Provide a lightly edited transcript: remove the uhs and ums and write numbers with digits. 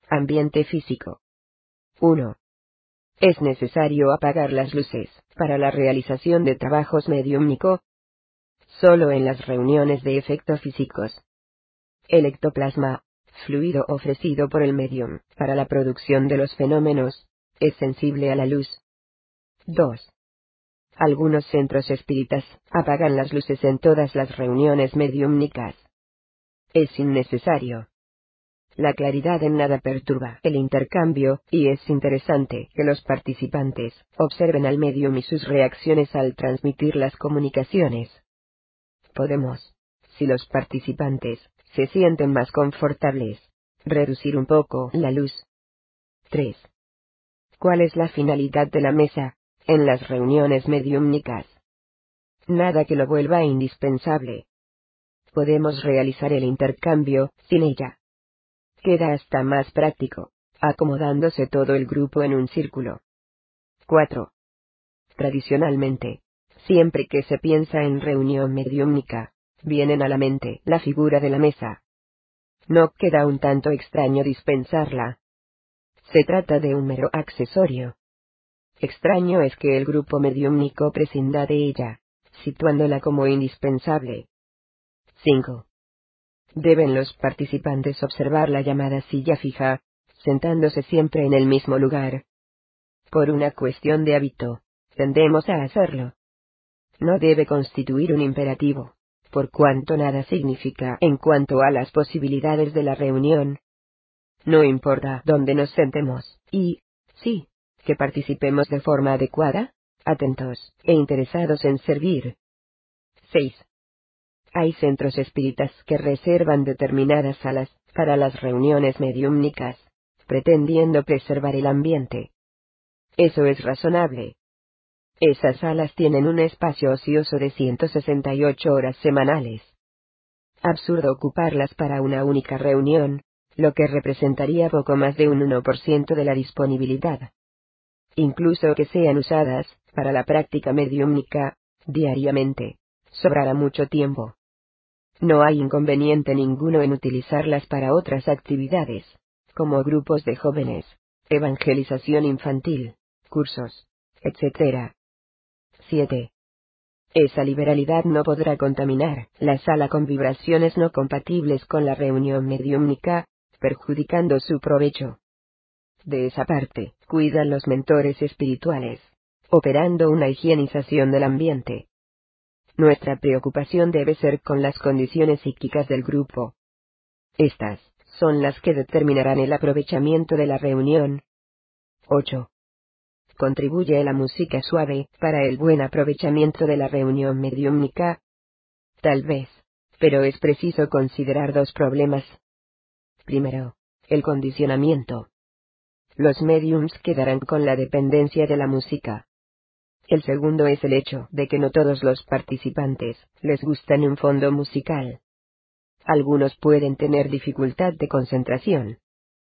Ambiente físico. 1. Es necesario apagar las luces para la realización de trabajos mediúmnico. Solo en las reuniones de efectos físicos. El ectoplasma, fluido ofrecido por el medium para la producción de los fenómenos, es sensible a la luz. 2. Algunos centros espíritas apagan las luces en todas las reuniones mediúmnicas. Es innecesario. La claridad en nada perturba el intercambio, y es interesante que los participantes observen al medium y sus reacciones al transmitir las comunicaciones. Podemos, si los participantes se sienten más confortables, reducir un poco la luz. 3. ¿Cuál es la finalidad de la mesa en las reuniones mediúmnicas? Nada que lo vuelva indispensable. Podemos realizar el intercambio sin ella. Queda hasta más práctico, acomodándose todo el grupo en un círculo. 4. Tradicionalmente, siempre que se piensa en reunión mediúmnica, vienen a la mente la figura de la mesa. No queda un tanto extraño dispensarla. Se trata de un mero accesorio. Extraño es que el grupo mediúmnico prescinda de ella, situándola como indispensable. 5. Deben los participantes observar la llamada silla fija, sentándose siempre en el mismo lugar. Por una cuestión de hábito, tendemos a hacerlo. No debe constituir un imperativo, por cuanto nada significa en cuanto a las posibilidades de la reunión. No importa dónde nos sentemos, y, sí, que participemos de forma adecuada, atentos e interesados en servir. 6. Hay centros espíritas que reservan determinadas salas para las reuniones mediúmnicas, pretendiendo preservar el ambiente. Eso es razonable. Esas salas tienen un espacio ocioso de 168 horas semanales. Absurdo ocuparlas para una única reunión, lo que representaría poco más de un 1% de la disponibilidad. Incluso que sean usadas para la práctica mediúmnica diariamente, sobrará mucho tiempo. No hay inconveniente ninguno en utilizarlas para otras actividades, como grupos de jóvenes, evangelización infantil, cursos, etc. 7. Esa liberalidad no podrá contaminar la sala con vibraciones no compatibles con la reunión mediúmnica, perjudicando su provecho. De esa parte, cuidan los mentores espirituales, operando una higienización del ambiente. Nuestra preocupación debe ser con las condiciones psíquicas del grupo. Estas son las que determinarán el aprovechamiento de la reunión. 8. ¿Contribuye la música suave para el buen aprovechamiento de la reunión mediúmnica? Tal vez, pero es preciso considerar dos problemas. Primero, el condicionamiento. Los médiums quedarán con la dependencia de la música. El segundo es el hecho de que no todos los participantes les gustan un fondo musical. Algunos pueden tener dificultad de concentración,